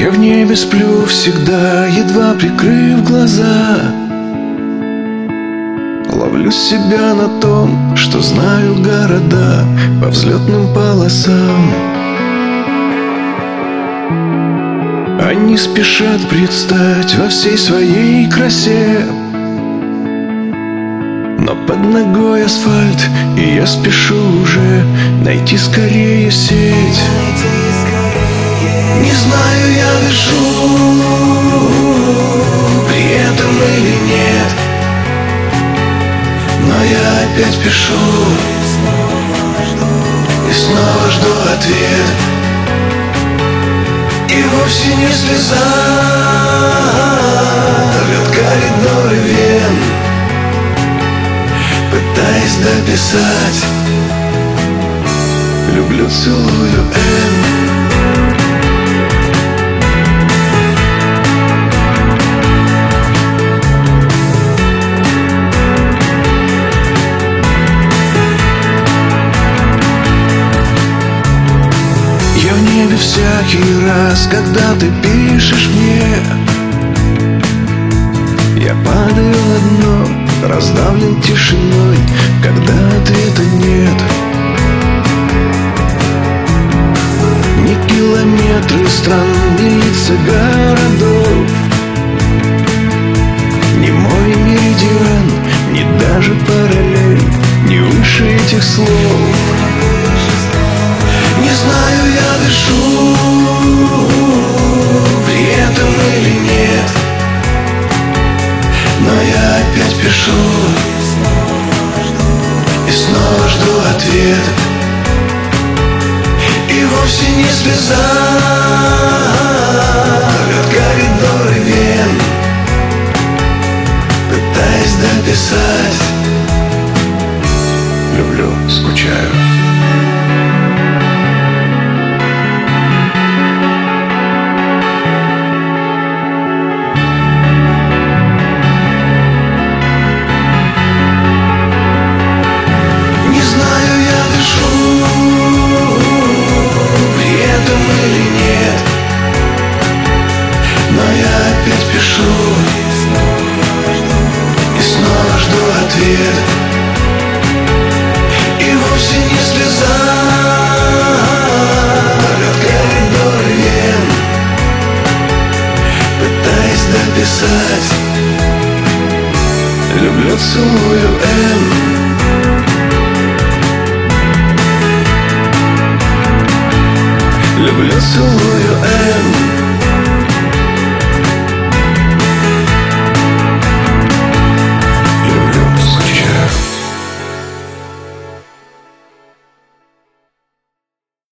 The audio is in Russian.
Я в небе сплю всегда, едва прикрыв глаза. Ловлю себя на том, что знаю города по взлетным полосам. Они спешат предстать во всей своей красе, но под ногой асфальт, и я спешу уже найти скорее сеть. Не знаю, я дышу при этом или нет, но я опять пишу и снова жду ответ. И вовсе не слеза рвет коридоры вен, пытаясь дописать люблю, целую, Н. Я в небе всякий раз, когда ты пишешь мне. Я падаю на дно, раздавлен тишиной, когда ответа нет. Ни километры стран, ни лица городов, ни мой меридиан, ни даже параллель, ни выше этих слов. Не знаю, я дышу при этом или нет, но я опять пишу и снова жду ответ. И вовсе не слеза рвет коридоры вен, пытаясь дописать люблю, скучаю. И вовсе не слеза рвет коридоры вен, пытаясь дописать люблю, целую, Н. Люблю, целую, Н.